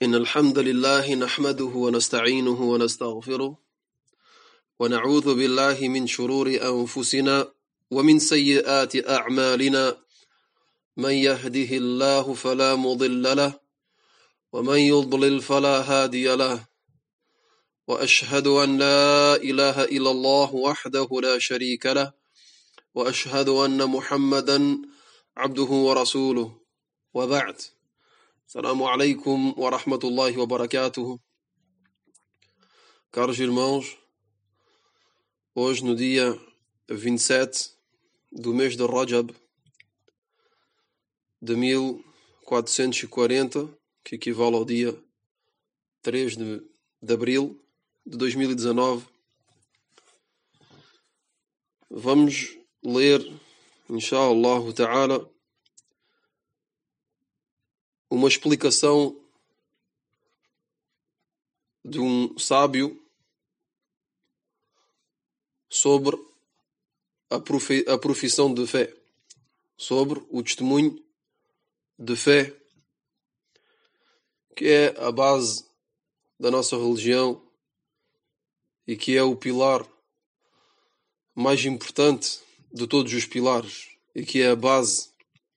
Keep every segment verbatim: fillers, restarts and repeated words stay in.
إن الحمد لله نحمده ونستعينه ونستغفره ونعوذ بالله من شرور أنفسنا ومن سيئات أعمالنا من يهده الله فلا مضل له ومن يضلل فلا هادي له وأشهد أن لا إله إلا الله وحده لا شريك له وأشهد أن محمدا عبده ورسوله وبعد. Assalamu alaikum wa rahmatullahi wa barakatuh. Caros irmãos, hoje no dia vinte e sete do mês de Rajab de mil quatrocentos e quarenta, que equivale ao dia três de, de abril de dois mil e dezanove, vamos ler, inshallah ta'ala, uma explicação de um sábio sobre a, profi- a profissão de fé, sobre o testemunho de fé, que é a base da nossa religião e que é o pilar mais importante de todos os pilares e que é a base.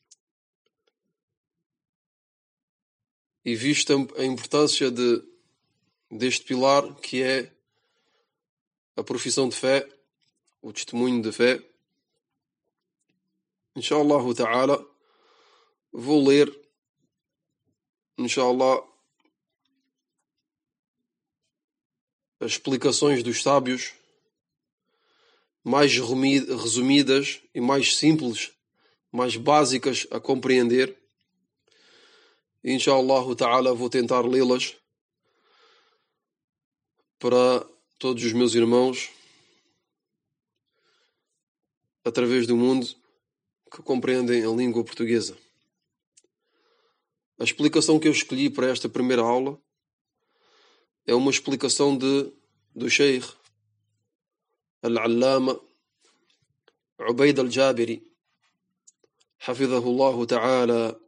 E vista a importância de, deste pilar, que é a profissão de fé, o testemunho de fé, inshallah ta'ala, vou ler, inshallah, as explicações dos sábios mais resumidas e mais simples, mais básicas a compreender. Inshallah ta'ala, vou tentar lê-las para todos os meus irmãos através do mundo que compreendem a língua portuguesa. A explicação que eu escolhi para esta primeira aula é uma explicação de, do Sheikh Al-Allama Ubaid Al-Jabiri, hafidhahullah ta'ala,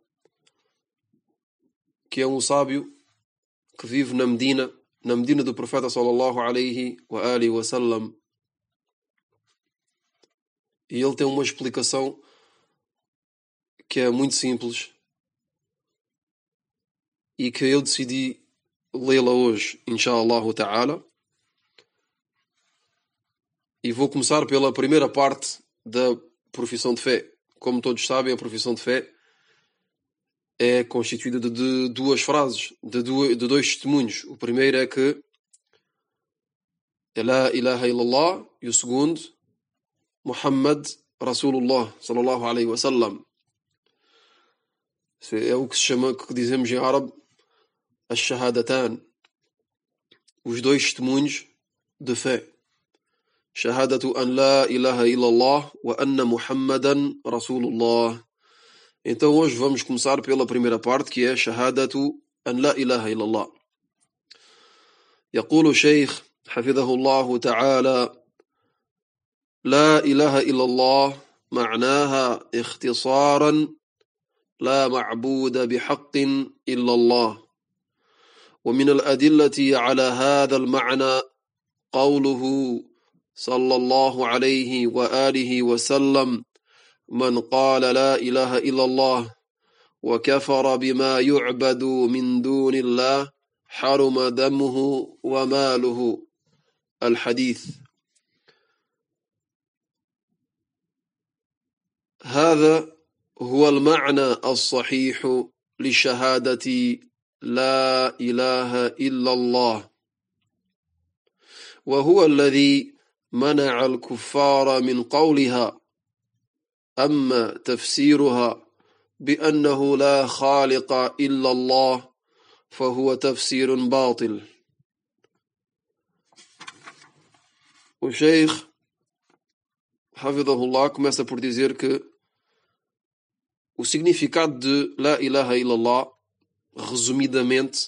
que é um sábio que vive na Medina, na Medina do profeta sallallahu alaihi wa alihi wa sallam. E ele tem uma explicação que é muito simples e que eu decidi lê-la hoje, inshallah ta'ala. E vou começar pela primeira parte da profissão de fé. Como todos sabem, a profissão de fé é constituída de, de duas frases, de, du- de dois testemunhos. O primeiro é que La ilaha illallah, e o segundo, Muhammad Rasulullah sallallahu alaihi wa sallam. É o que se chama, que dizemos em árabe, as-shahadatan, os dois testemunhos de fé. Shahadatu an la ilaha illallah wa anna Muhammadan Rasulullah. Então hoje vamos começar pela primeira parte, que é Shahadatu an la ilaha illallah. يقول الشيخ حفظه الله تعالى: لا إله إلا الله معناها اختصارا لا معبود بحق إلا الله. ومن الأدلة على هذا المعنى قوله صلى الله عليه وآله وسلم: من قال لا إله إلا الله وكفر بما يعبد من دون الله حرم دمه وماله. الحديث. هذا هو المعنى الصحيح لشهادة لا إله إلا الله، وهو الذي منع الكفار من قولها. أما تفسيرها بأنه لا خالق إلا الله فهو تفسير باطل. O Sheikh hafidhahullah começa por dizer que o significado de La ilaha illallah, resumidamente,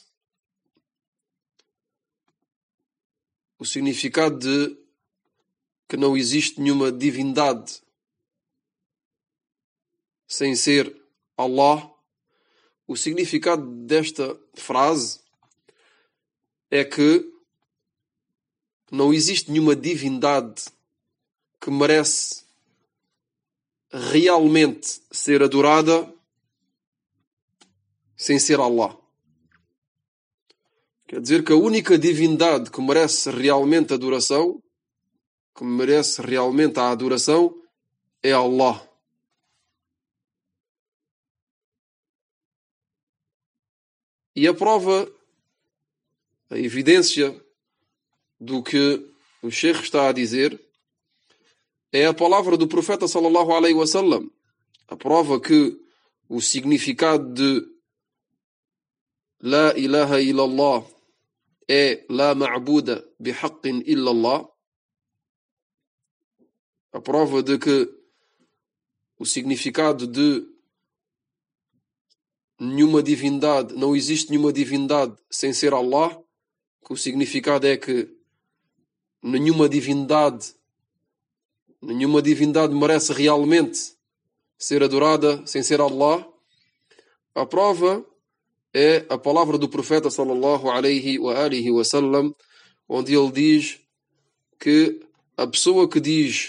o significado de que não existe nenhuma divindade sem ser Allah, o significado desta frase é que não existe nenhuma divindade que merece realmente ser adorada sem ser Allah. Quer dizer que a única divindade que merece realmente adoração, que merece realmente a adoração, é Allah. E a prova, a evidência do que o Sheikh está a dizer é a palavra do profeta sallallahu alaihi wasallam. A prova que o significado de La ilaha illallah é La ma'buda bihaqqin illallah. A prova de que o significado de nenhuma divindade, não existe nenhuma divindade sem ser Allah, que o significado é que nenhuma divindade, nenhuma divindade merece realmente ser adorada sem ser Allah. A prova é a palavra do profeta sallallahu alaihi wa alihi wa sallam, onde ele diz que a pessoa que diz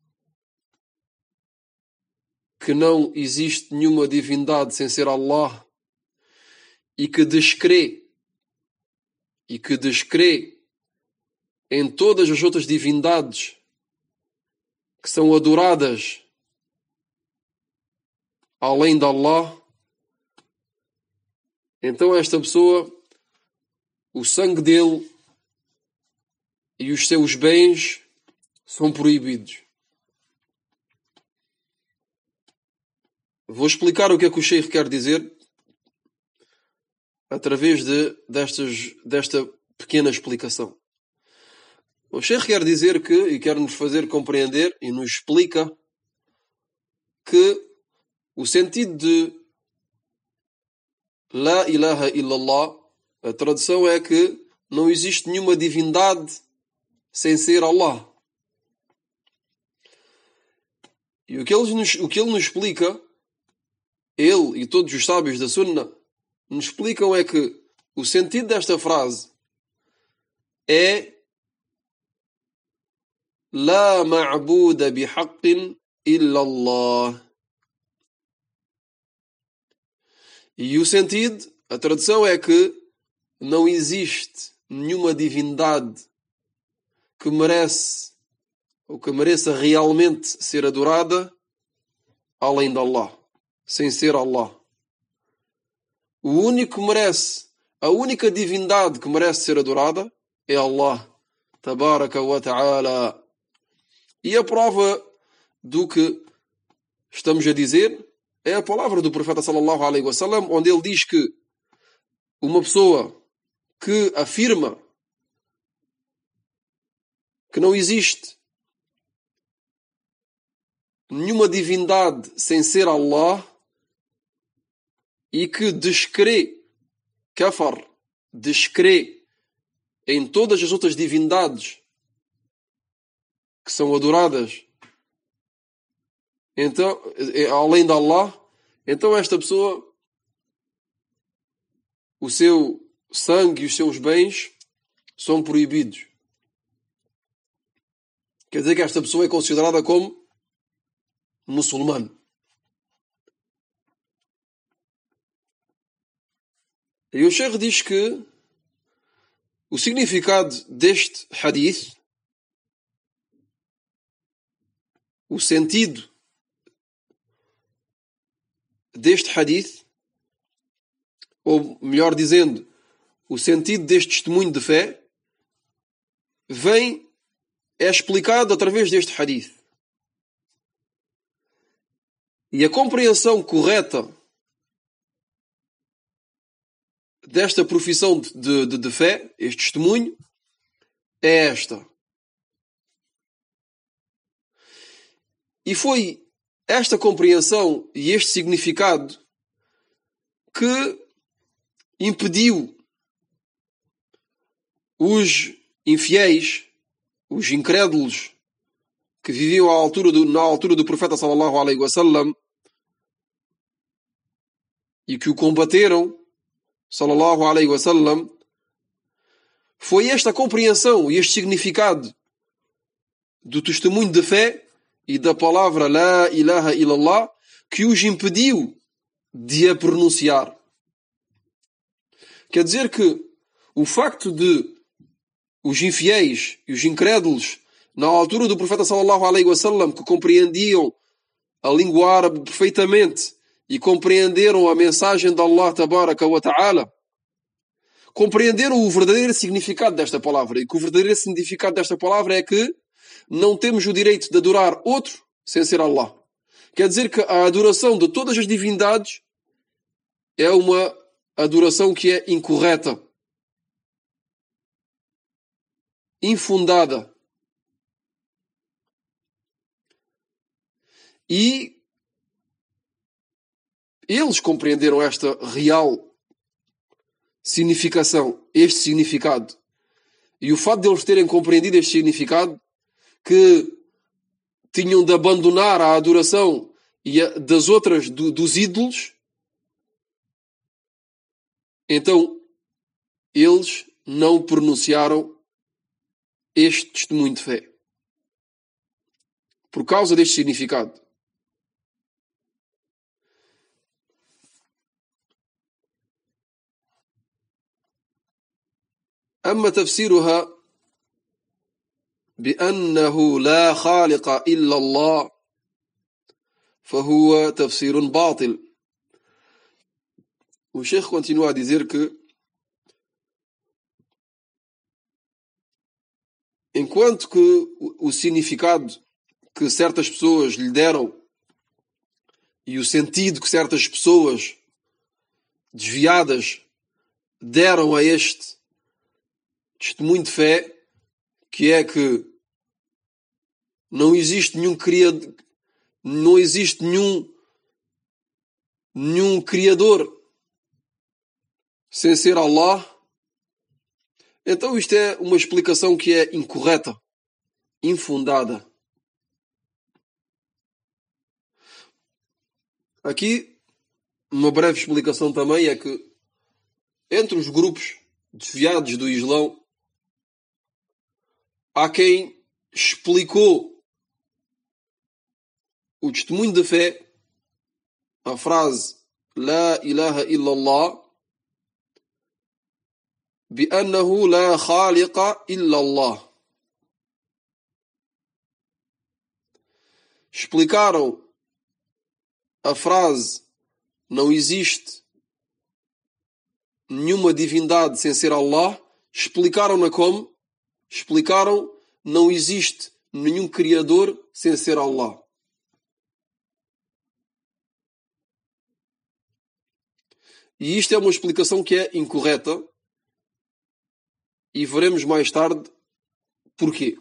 que não existe nenhuma divindade sem ser Allah e que descrê e que descrê em todas as outras divindades que são adoradas além de Allah, então esta pessoa, o sangue dele e os seus bens são proibidos. Vou explicar o que é que o Sheikh quer dizer através de destas, desta pequena explicação. O Sheikh quer dizer que, e quer nos fazer compreender, e nos explica que o sentido de La ilaha illallah, a tradução é que não existe nenhuma divindade sem ser Allah. E o que ele nos, o que ele nos explica, ele e todos os sábios da Sunna nos explicam é que o sentido desta frase é La ma'buda bihaqqin illallah. E o sentido, a tradução é que não existe nenhuma divindade que merece ou que mereça realmente ser adorada além de Allah, sem ser Allah. O único que merece, a única divindade que merece ser adorada é Allah, tabaraka wa ta'ala. E a prova do que estamos a dizer é a palavra do profeta sallallahu alaihi wasallam, onde ele diz que uma pessoa que afirma que não existe nenhuma divindade sem ser Allah e que descrê, kafar, descrê em todas as outras divindades que são adoradas então, além de Allah, então esta pessoa, o seu sangue e os seus bens são proibidos. Quer dizer que esta pessoa é considerada como muçulmano. E o Sheikh diz que o significado deste hadith, o sentido deste hadith, ou melhor dizendo, o sentido deste testemunho de fé, vem, é explicado através deste hadith. E a compreensão correta desta profissão de, de, de fé, este testemunho, é esta. E foi esta compreensão e este significado que impediu os infiéis, os incrédulos que viviam à altura do, na altura do profeta sallallahu alaihi wasallam e que o combateram, sallallahu alaihi wasallam, foi esta compreensão e este significado do testemunho de fé e da palavra La ilaha illallah que os impediu de a pronunciar. Quer dizer que o facto de os infiéis e os incrédulos, na altura do profeta sallallahu alaihi wasallam, que compreendiam a língua árabe perfeitamente e compreenderam a mensagem de Allah tabaraka wa ta'ala, compreenderam o verdadeiro significado desta palavra. E que o verdadeiro significado desta palavra é que não temos o direito de adorar outro sem ser Allah. Quer dizer que a adoração de todas as divindades é uma adoração que é incorreta, infundada. E eles compreenderam esta real significação, este significado. E o fato de eles terem compreendido este significado, que tinham de abandonar a adoração e a, das outras, do, dos ídolos, então eles não pronunciaram este testemunho de fé. Por causa deste significado. أما تفسيرها بأنه لا خالق إلا الله فهو تفسير باطل. O Sheikh continua a dizer que enquanto que o significado que certas pessoas lhe deram e o sentido que certas pessoas desviadas deram a este testemunho de fé, que é que não existe nenhum criador, não existe nenhum, nenhum criador sem ser Allah, então isto é uma explicação que é incorreta, infundada. Aqui, uma breve explicação também é que entre os grupos desviados do Islão há quem explicou o testemunho de fé, a frase La ilaha illallah, بأنه لا خالق إلا الله. Explicaram a frase não existe nenhuma divindade sem ser Allah, explicaram-na como? Explicaram não existe nenhum criador sem ser Allah. E isto é uma explicação que é incorreta e veremos mais tarde porquê.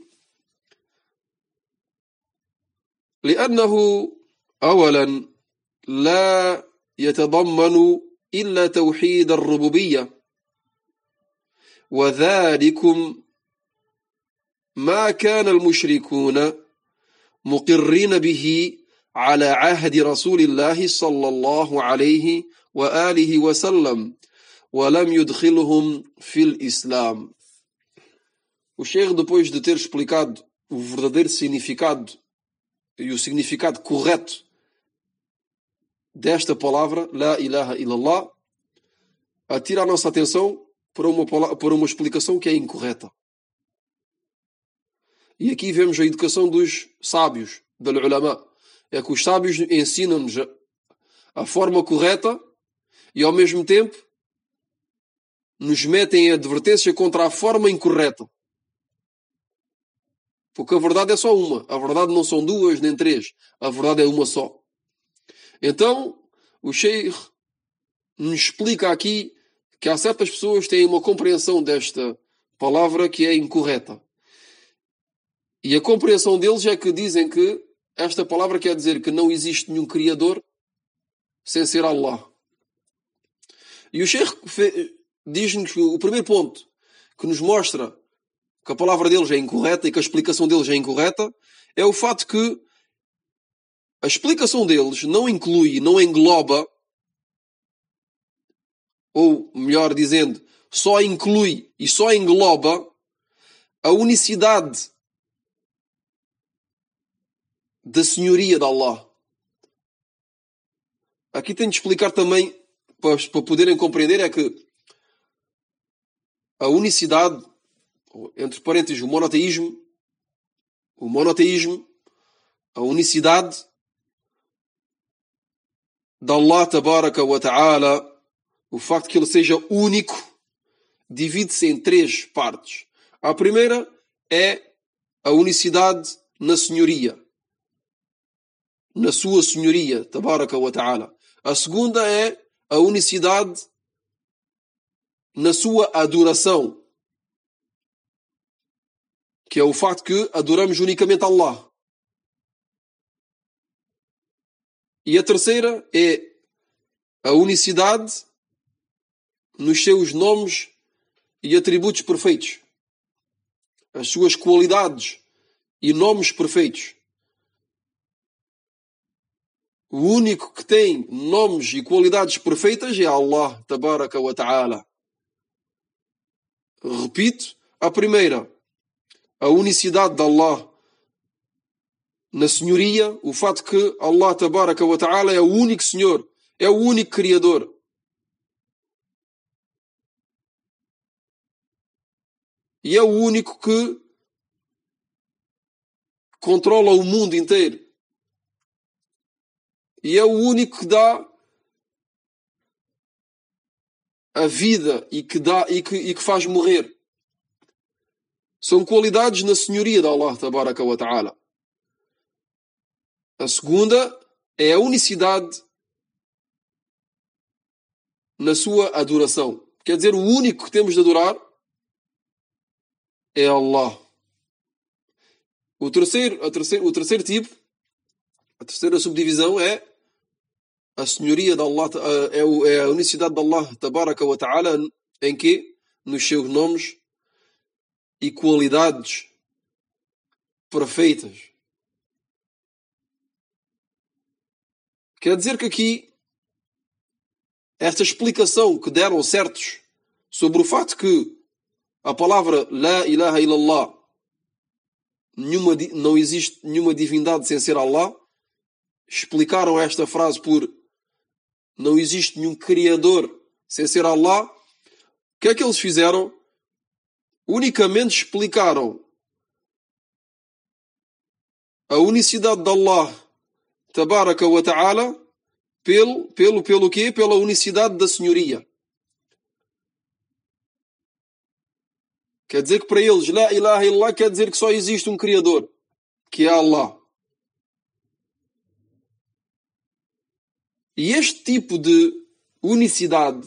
لأنه أولا لا يتضمن إلا توحيد الربوبية وذلكم ما كان المشركون مقرين به على عهد رسول الله صلى الله عليه وآله وسلم ولم يدخلهم في الإسلام. O Sheikh, depois de ter explicado o verdadeiro significado e o significado correto desta palavra, La ilaha illallah, atira a nossa atenção para uma, para uma explicação que é incorreta. E aqui vemos a educação dos sábios, do ulama. É que os sábios ensinam-nos a forma correta e, ao mesmo tempo, nos metem em advertência contra a forma incorreta. Porque a verdade é só uma. A verdade não são duas nem três. A verdade é uma só. Então, o Sheikh nos explica aqui que há certas pessoas que têm uma compreensão desta palavra que é incorreta. E a compreensão deles é que dizem que esta palavra quer dizer que não existe nenhum criador sem ser Allah. E o Sheikh diz-nos que o primeiro ponto que nos mostra que a palavra deles é incorreta e que a explicação deles é incorreta é o fato que a explicação deles não inclui, não engloba, ou melhor dizendo, só inclui e só engloba a unicidade da senhoria de Allah. Aqui tenho de explicar também, para, para poderem compreender, é que a unicidade, entre parênteses, o monoteísmo, o monoteísmo, a unicidade de Allah tabaraka wa ta'ala, o facto de que ele seja único, divide-se em três partes. A primeira é a unicidade na senhoria, na sua senhoria, tabaraka wa ta'ala. A segunda é a unicidade na sua adoração, que é o facto que adoramos unicamente Allah. E a terceira é a unicidade nos seus nomes e atributos perfeitos, as suas qualidades e nomes perfeitos. O único que tem nomes e qualidades perfeitas é Allah tabaraka wa ta'ala. Repito, a primeira, a unicidade de Allah na senhoria, o fato que Allah tabaraka wa ta'ala é o único Senhor, é o único Criador. E é o único que controla o mundo inteiro. E é o único que dá a vida e que, dá, e que, e que faz morrer. São qualidades na senhoria de Allah tabaraka wa ta'ala. A segunda é a unicidade na sua adoração. Quer dizer, o único que temos de adorar é Allah. O terceiro, a terceiro, o terceiro tipo, a terceira subdivisão é a senhoria de Allah, é a unicidade de Allah tabaraka wa ta'ala, em que? Nos seus nomes e qualidades perfeitas. Quer dizer que aqui, esta explicação que deram certos sobre o facto que a palavra La ilaha illallah, nenhuma, não existe nenhuma divindade sem ser Allah, explicaram esta frase por não existe nenhum Criador sem ser Allah. O que é que eles fizeram? Unicamente explicaram a unicidade de Allah tabaraka wa ta'ala pelo, pelo, pelo quê? Pela unicidade da senhoria. Quer dizer que para eles, La ilaha illallah quer dizer que só existe um Criador, que é Allah. E este tipo de unicidade,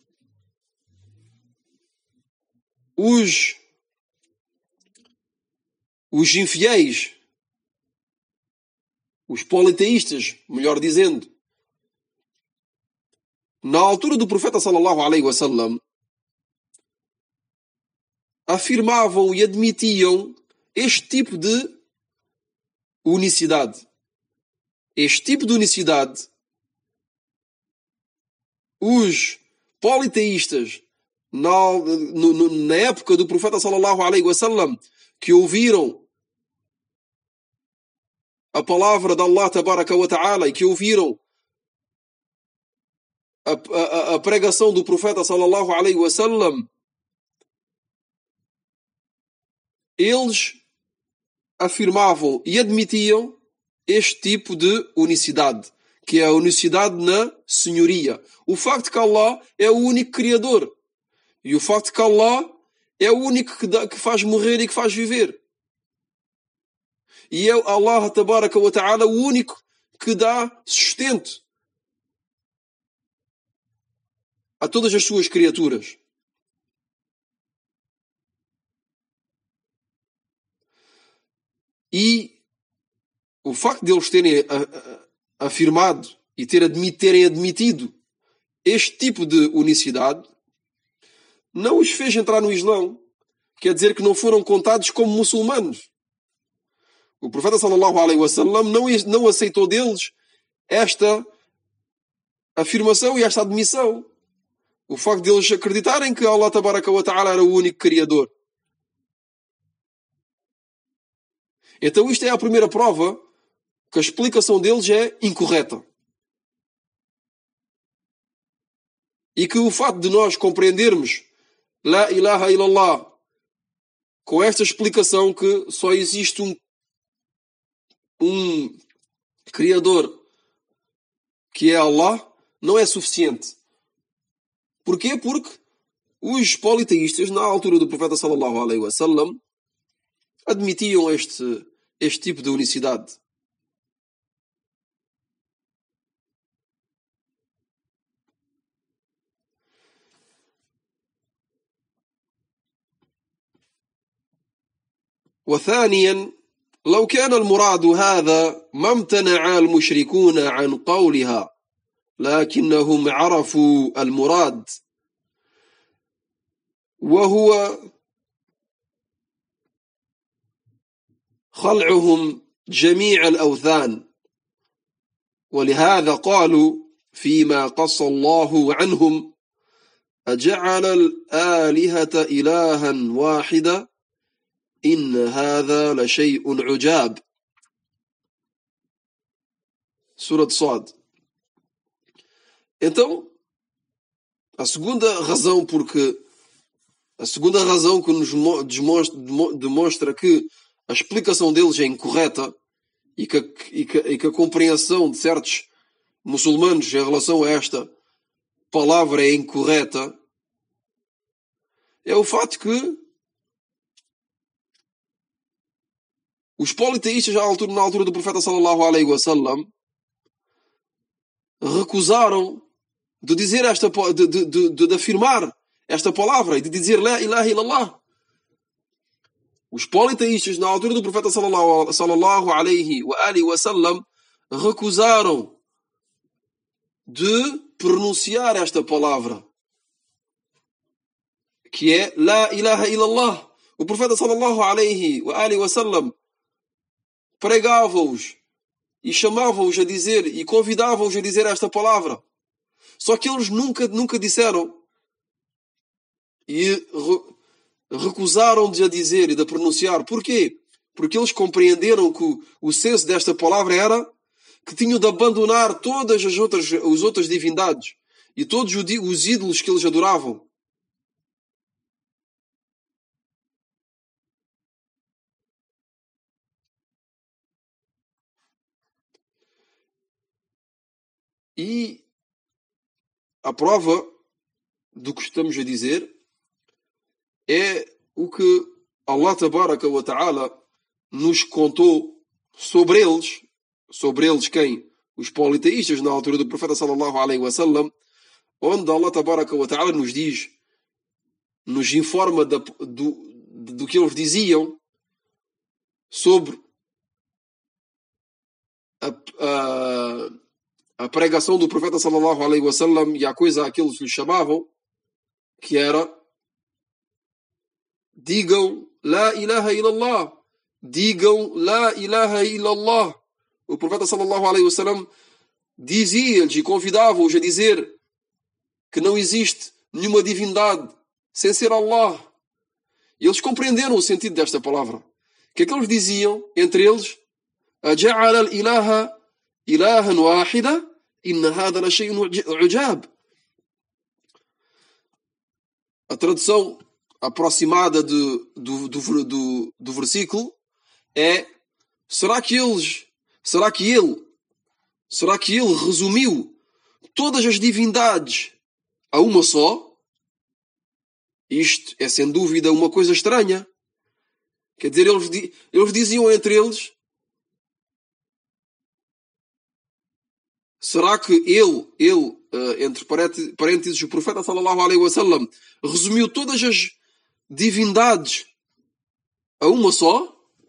os, os infiéis, os politeístas, melhor dizendo, na altura do profeta sallallahu alaihi wasallam, afirmavam e admitiam este tipo de unicidade. Este tipo de unicidade, os politeístas, na, no, na época do profeta sallallahu alaihi wasallam, que ouviram a palavra de Allah tabaraka wa ta'ala e que ouviram a, a, a pregação do profeta sallallahu alaihi wasallam, eles afirmavam e admitiam este tipo de unicidade, que é a unicidade na senhoria. O facto de que Allah é o único Criador. E o facto de que Allah é o único que, dá, que faz morrer e que faz viver. E é Allah tabaraka wa ta'ala o único que dá sustento a todas as suas criaturas. E o facto de eles terem afirmado e ter admit, terem admitido este tipo de unicidade não os fez entrar no Islão. Quer dizer que não foram contados como muçulmanos. O profeta sallallahu alaihi wasallam não, não aceitou deles esta afirmação e esta admissão. O facto de eles acreditarem que Allah Tabaraka wa Ta'ala era o único Criador. Então isto é a primeira prova que a explicação deles é incorreta. E que o facto de nós compreendermos La ilaha illallah com esta explicação que só existe um, um Criador que é Allah, não é suficiente. Porquê? Porque os politeístas, na altura do profeta sallallahu alaihi wasallam, admitiam este, este tipo de unicidade. وثانيا لو كان المراد هذا ما امتنع المشركون عن قولها لكنهم عرفوا المراد وهو خلعهم جميع الأوثان ولهذا قالوا فيما قص الله عنهم أجعل الآلهة إلها واحدا إن هذا لشيء عجاب. Surah Sad. Então, a segunda razão porque a segunda razão que nos demonstra, demonstra que a explicação deles é incorreta e que, e, que, e que a compreensão de certos muçulmanos em relação a esta palavra é incorreta é o fato que os politeístas na altura, na altura do profeta sallallahu alaihi wasallam recusaram de dizer esta, de, de, de, de afirmar esta palavra e de dizer La ilaha illallah. Os politeístas na altura do profeta sallallahu, sallallahu alaihi wa alihi wasallam recusaram de pronunciar esta palavra que é La ilaha illallah. O profeta sallallahu alaihi wa alihi wasallam pregava-os e chamava-os a dizer e convidava-os a dizer esta palavra. Só que eles nunca, nunca disseram e re, recusaram de a dizer e de a pronunciar. Porquê? Porque eles compreenderam que o, o senso desta palavra era que tinham de abandonar todas as outras, as outras divindades e todos os ídolos que eles adoravam. E a prova do que estamos a dizer é o que Allah Tabaraka wa Ta'ala nos contou sobre eles. Sobre eles quem? Os politeístas na altura do profeta sallallahu alaihi wasallam, onde Allah Tabaraka wa Ta'ala nos diz, nos informa da, do, do que eles diziam sobre a, a a pregação do profeta sallallahu alaihi wasallam e a coisa a que eles lhe chamavam, que era digam La ilaha illallah, digam La ilaha illallah. O profeta sallallahu alaihi wasallam dizia-lhes e convidava-os a dizer que não existe nenhuma divindade sem ser Allah. E eles compreenderam o sentido desta palavra. O que é que eles diziam entre eles? Aja'ala al-ilaha ilahan wahida, inna hada la shay'un ujab. A tradução aproximada de, do, do, do, do versículo é: será que eles, será que ele, será que ele resumiu todas as divindades a uma só? Isto é sem dúvida uma coisa estranha. Quer dizer, eles, eles diziam entre eles: será que ele, ele, entre parênteses, o profeta sallallahu alaihi wasallam, resumiu todas as divindades a uma só?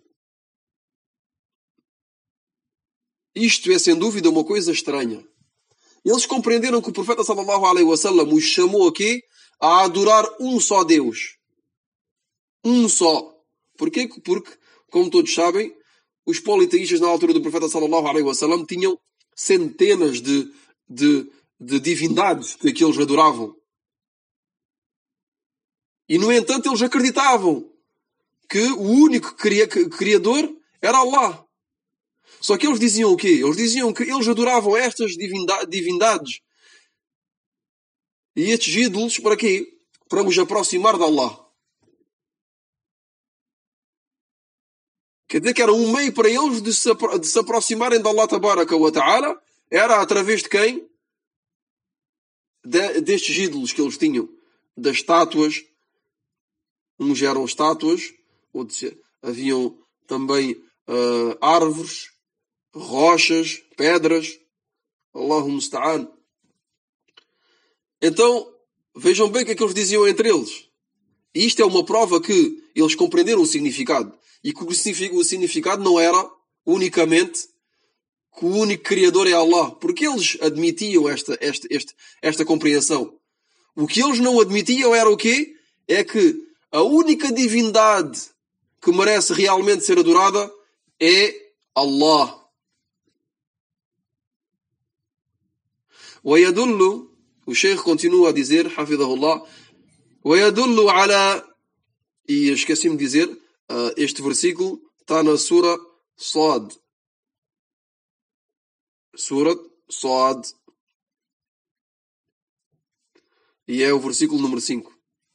Isto é sem dúvida uma coisa estranha. Eles compreenderam que o profeta sallallahu alaihi wasallam os chamou aqui a adorar um só Deus. Um só. Porquê? Porque, como todos sabem, os politeístas na altura do profeta sallallahu alaihi wasallam tinham centenas de, de, de divindades que eles adoravam. E, no entanto, eles acreditavam que o único criador era Allah. Só que eles diziam o quê? Eles diziam que eles adoravam estas divindades e estes ídolos para quê? Para os aproximar de Allah. Quer dizer que era um meio para eles de se, de se aproximarem de Allah Tabaraka wa Ta'ala. Era através de quem? De, destes ídolos que eles tinham. Das estátuas. Uns eram estátuas. Outros haviam também uh, árvores, rochas, pedras. Allahu musta'an. Então, vejam bem o que é que eles diziam entre eles. E isto é uma prova que eles compreenderam o significado. E que o significado não era unicamente que o único Criador é Allah. Porque eles admitiam esta, esta, esta, esta compreensão. O que eles não admitiam era o quê? É que a única divindade que merece realmente ser adorada é Allah. ويدل, o Sheikh continua a dizer, hafidahullah, ويدل على, e esqueci-me de dizer, uh, este versículo está na Sura Sad. Sura Sad. E é o versículo número cinco.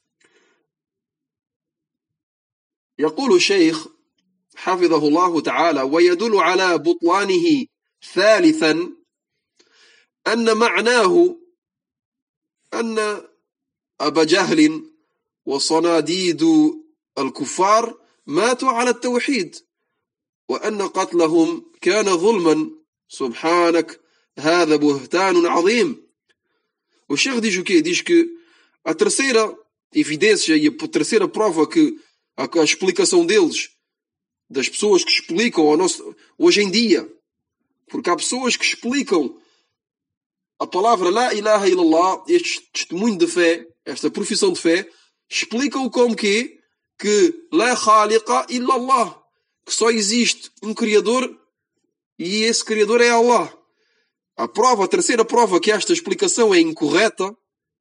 يقول الشيخ حفظه الله تعالى ويدل على بطلانه ثالثا أن معناه أن أبا جهل وصناديد الكفار ماتوا على التوحيد وأن قتلهم كان ظلما سبحانك هذا بهتان عظيم. O Sheikh diz o quê? Diz que a terceira evidência e a terceira prova que a, a explicação deles, das pessoas que explicam ao nosso, hoje em dia, porque há pessoas que explicam a palavra La ilaha illallah, este testemunho de fé, esta profissão de fé, explicam como que que La khaliqa illallah, que só existe um Criador e esse Criador é Allah. A prova, a terceira prova que esta explicação é incorreta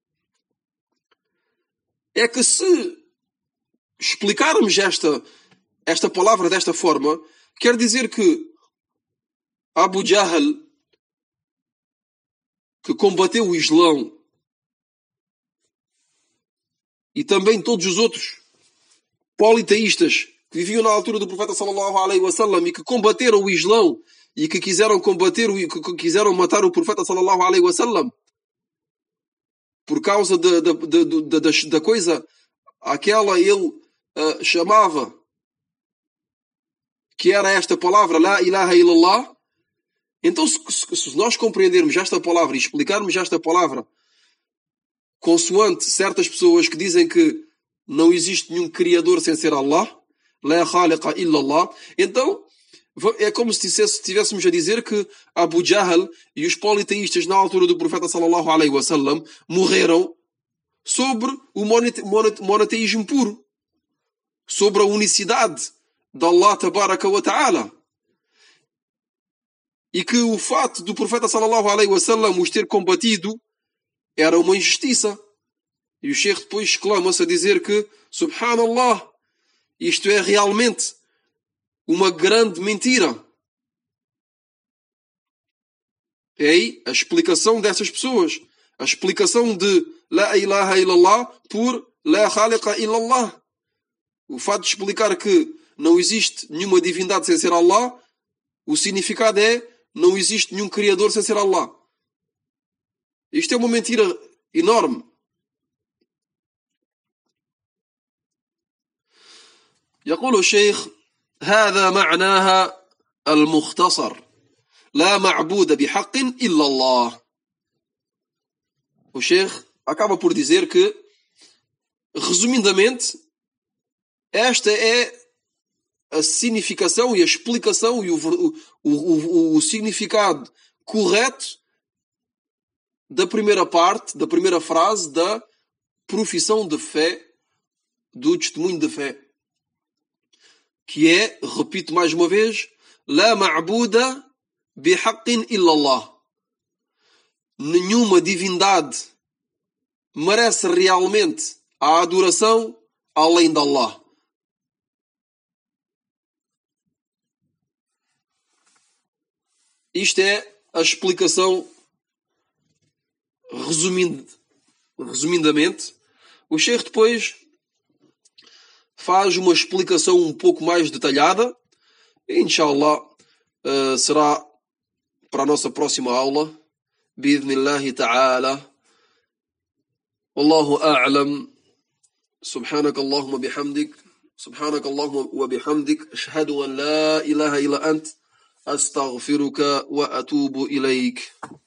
é que se explicarmos esta, esta palavra desta forma, quer dizer que Abu Jahl, que combateu o Islão, e também todos os outros politeístas que viviam na altura do profeta sallallahu alaihi wasallam e que combateram o Islão e que quiseram combater o, que quiseram matar o profeta sallallahu alaihi wasallam por causa da, da, da, da, da coisa aquela ele uh, chamava que era esta palavra La ilaha illallah. Então se, se nós compreendermos esta palavra e explicarmos esta palavra consoante certas pessoas que dizem que não existe nenhum Criador sem ser Allah, La khaliqa illallah, então é como se estivéssemos a dizer que Abu Jahl e os politeístas na altura do profeta sallallahu alaihi wasallam morreram sobre o monoteísmo puro, sobre a unicidade de Allah tabaraka wa ta'ala, e que o fato do profeta sallallahu alaihi wasallam os ter combatido era uma injustiça. E o Sheikh depois exclama-se a dizer que subhanallah, isto é realmente uma grande mentira. É aí a explicação dessas pessoas. A explicação de La ilaha illallah por La khaliqa illallah. O fato de explicar que não existe nenhuma divindade sem ser Allah, o significado é não existe nenhum Criador sem ser Allah. Isto é uma mentira enorme. يقول الشيخ هذا معناها المختصر لا معبود بحق إلا الله. O Sheikh acaba por dizer que, resumidamente, esta é a significação e a explicação e o, o, o, o significado correto da primeira parte, da primeira frase da profissão de fé, do testemunho de fé. Que é, repito mais uma vez, La ma'buda bihaqqin illallah. Nenhuma divindade merece realmente a adoração além de Allah. Isto é a explicação, resumindo, resumidamente. O Sheikh depois faz uma explicação um pouco mais detalhada. E, inshallah, uh, será para a nossa próxima aula. Bi'idhnillahi ta'ala. Wallahu a'lam. سبحانك اللهم بحمدك سبحانك اللهم وبحمدك أشهد أن لا إله إلا أنت أستغفرك وأتوب إليك.